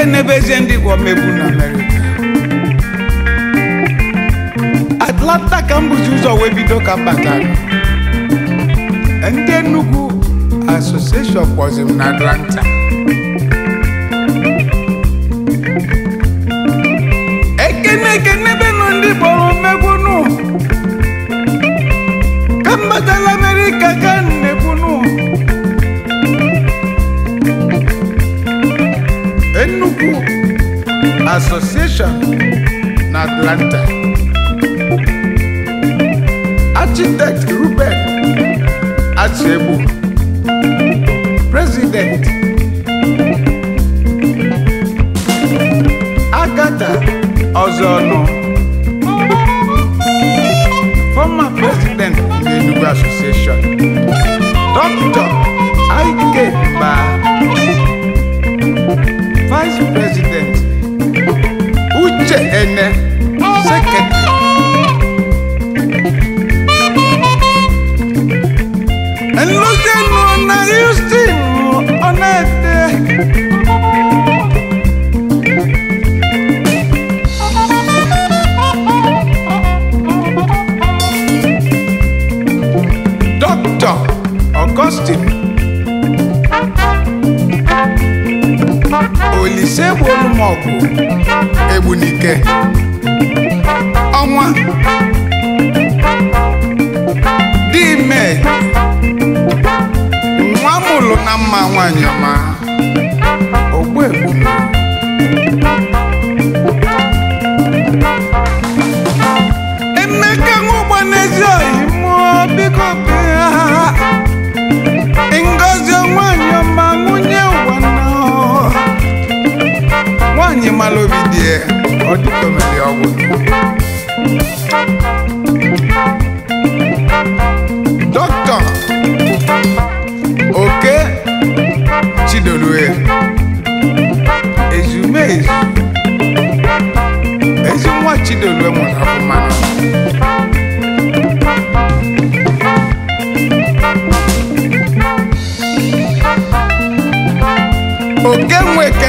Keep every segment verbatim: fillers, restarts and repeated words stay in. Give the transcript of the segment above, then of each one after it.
ekenebezi ndị Igbo mebu na America. Atlanta ka m bụzi ụzọ wee bido ka m batara. Ndị Enugu Association kpọzi m na Atlanta. Ekene ekenebe nụ ndị kpọrọ megbu nụ. Ka m batara America ka m na-ekwu nụ. Enugu Association na Atlanta. Architect Ruben Achegbu, President. Agatha Ozono, former President of the Enugu Association. Doctor Ike Ba, Vice President. Uche Ene, Secretary. And look at one I used to on that day. Doctor Augustine Olise Wolumogu Ebunike Onwa Dime Nwamulu na mma nwanyị ọma Ogbu Ebunu Emeka Nwugbo n'ezi oyi mụọ biko bịa Ngozi nwanyị ọma nwunye ụwa na nwanyị malobi die ọ dịka omeli ọgwụ Doctor Oke Chidolue Ezumezu Ezi nwa Chidolue mụrụ afụmanụ Oke Nweke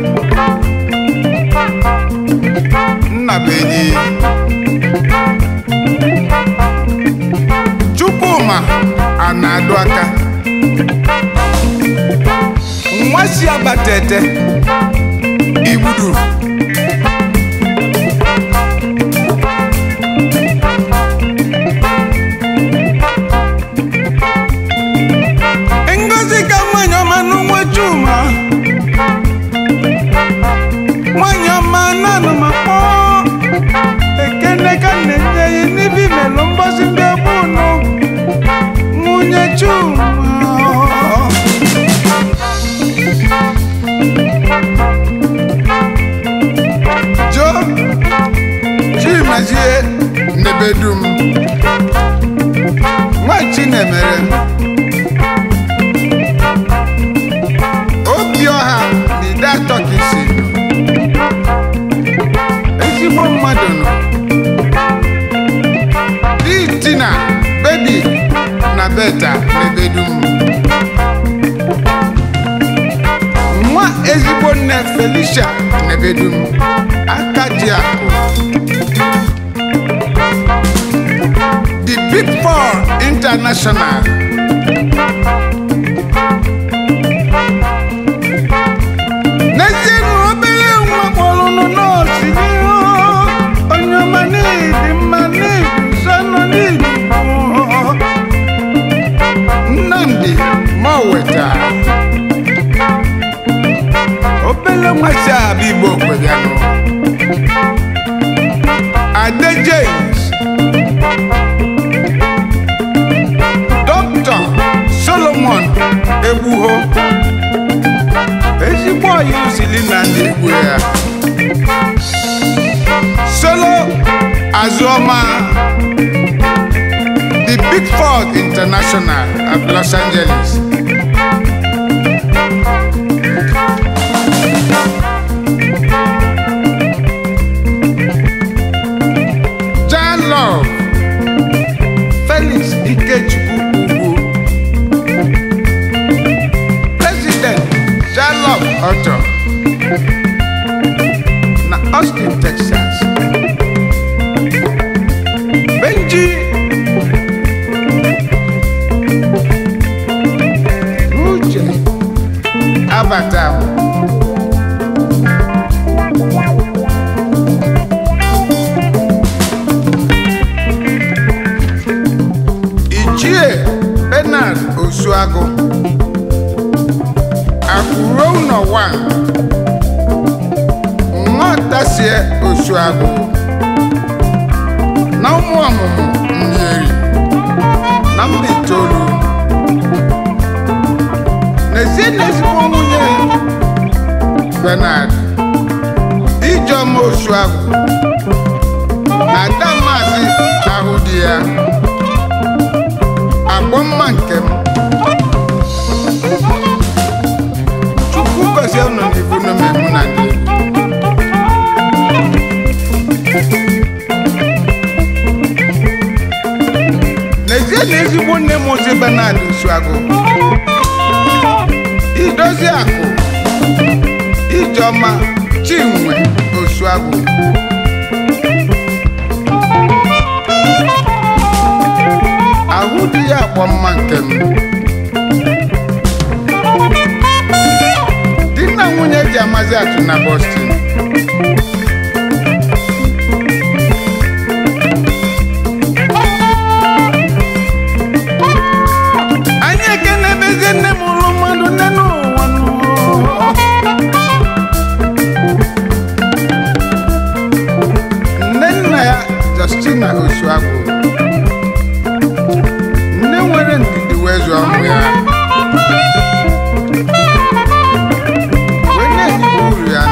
Nnabenyi Chukwuma Anadu aka Nwasi Abatete Igbudu Ngozi ka nwanyị ọma n'ụwa Chuma nwanyị ọma nanụ ma kpọọ ekene ka na-enye ya n'ibi melụ mgbozi ndị ọbụnụ nwunye Chuma Jo Chimezie Nebedum nwa Chinemere Obioha Nida Tokisi ezigbo mmadụ nọ Di Tina Baby na Beta Nebedum nwa ezigbo nne Felicia Nebedum Akadiako The Big Four International N'ezienụ obere nwa kpọrọ nọ n'osi n'ihu onye ọma n'ịdị mma n'ịdị nsọ nọ n'ịdị Nnamdi Moweta obere nwa si abịa Igbo kweganụ Ade James Doctor Solomon Egbuho ezigbo ọyị usili na ndị Igbo ya Solo Azụọma The Big Four International of Los Angeles John Love Felix Ikechukwu Ugwu President John Love Auto Austin, Texas. Benji Uche Abatam. Ichie Bernard Osuago Akurona one Ngotasie Osuago na ụmụ ọmụmụ mmiri na mba itoolu n'ezie n'ezigbo nwunye Bernard Ijeọma Osuago na ada Maazị ahụ di ya agbọmma nke m Chukwu gozie unu n'ibu n'omemu na ndị n'ezie n'ezigbo nne m ozi Bernard Osuago Idozi Akụ Ijeọma Chinwe Osuago ahụ dị ya agbọmma nke m di na nwunye ji amazi atụ na Boston anyị ekene bezie nne m ụlụ mmadụ nne n'ụwa nne nna ya Justina Osuago nne nwere ndidi wee zụọ ụmụ ya wee na-ejibu uru ya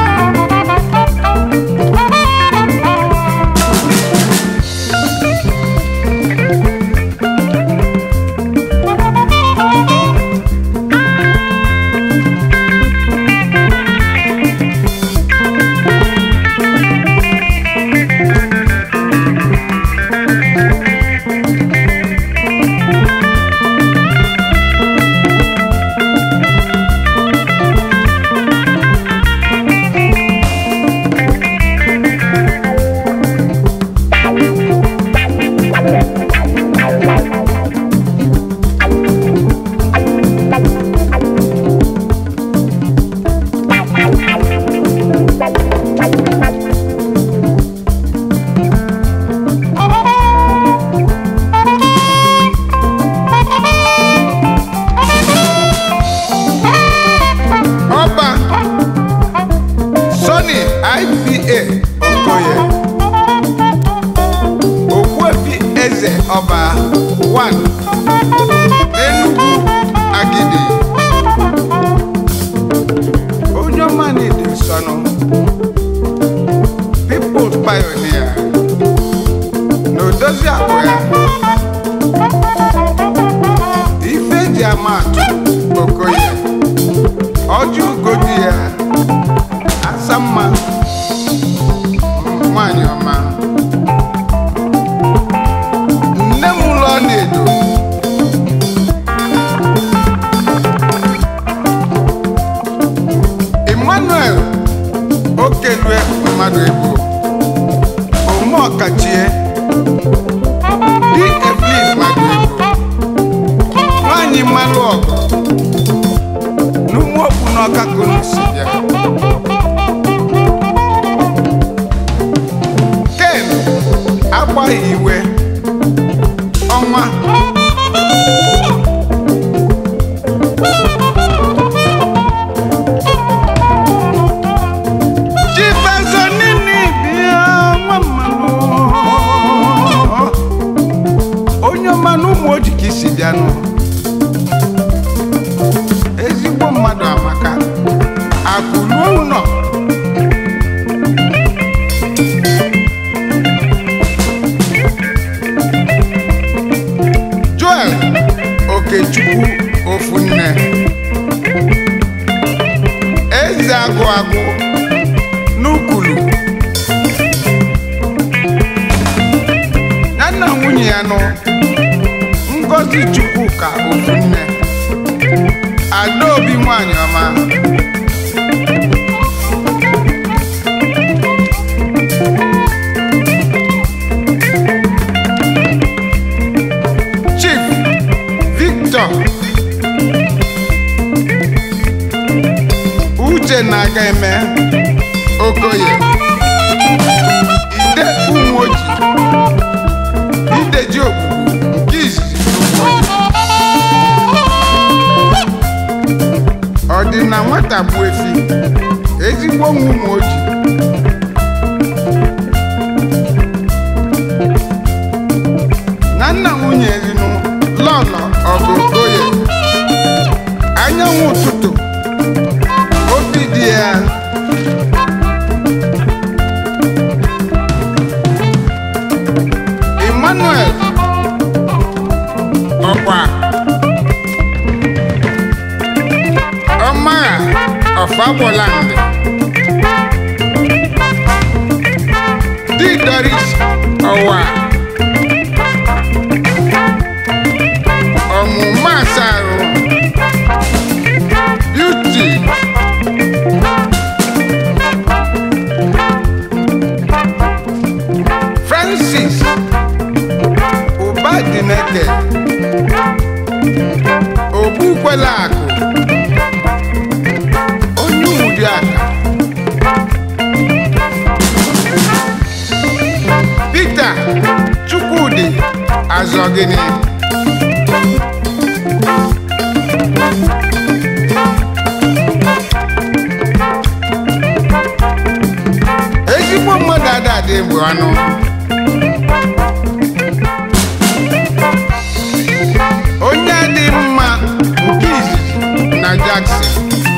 Ọba one Enugu Agidi onye ọma na-ede nsọnụ People's Pioneer na Odozi Akụ ya ife ji ama atụ Okoye ọjị ugodi ya Asamma nwanyị ọma Nedo Emmanuel Okelue mmadụ ebo Omo Ọkachie Di Evelyn mmadụ ebo nwanyị mmalụ ọgụ n'ụmụ okwu n'ọka konisi ya Ken agbaghị iwe ọnwa Chibazonini bịa nwa mmanụ onye ọma na ụmụ oji ka isi bịanụ ezigbo mmadụ amaka akụ ruo ụlọ Okechukwu Ofunne Eze agụ agụ n'Ukulu ya na nwunye ya nọ Ngozi Chukwuka Ofunne Adaobi nwanyị ọma uche na-aga eme Okoye ide ụmụ oji ideji ogbugbu nke izizi ọ dị na nwata bụ efi ezigbo nwa ụmụ oji na nna nwunye rinu lọlọ ọgụ Okoye anyanwụ ụtụtụ obi dị ya Emmanuel ọkwa ọmara ọfagboland di Doris ọwa ọmụma asarụ beauty Francis Ụbadineke Ogbukwela akụ onye ụdị aka Peter Chukwudi Azọgini ezigbo mmadụ adadị bụ anụ onye dị mma nke izizi na Jackson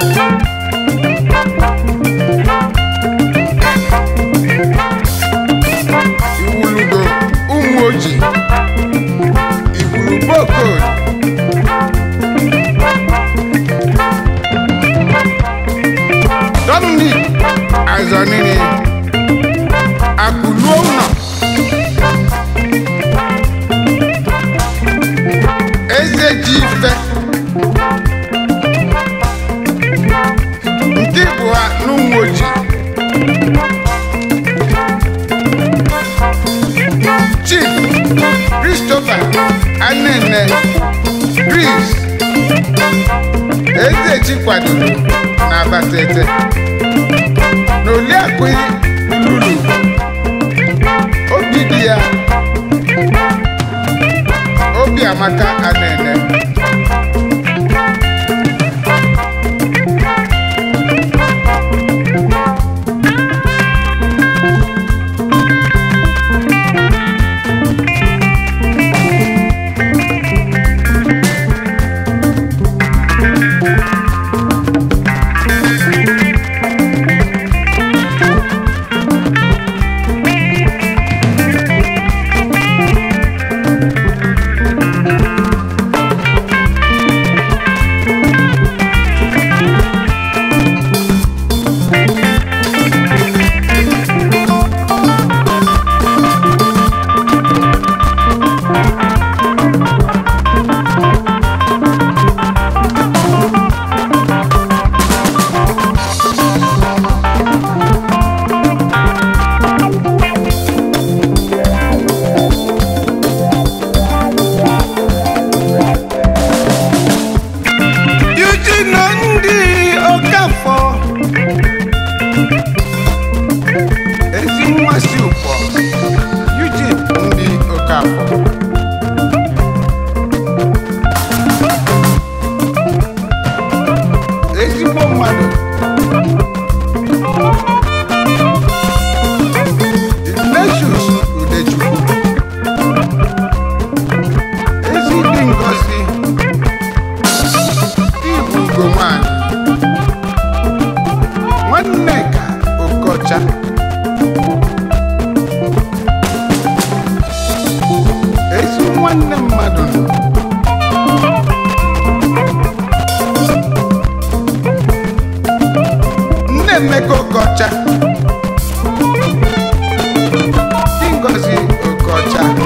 iwulugo ụmụ oji iwulu bokod Dominic Azọnini akụluo ụlọ eze ji ife ndị bụ ha n'ụmụ oji Chief Christopher Anene Chris eze ji kwadoro na Abatete na Oliakụ Lulu obi dị ya Obiamaka Anene Emeka Okocha Ngozi Okocha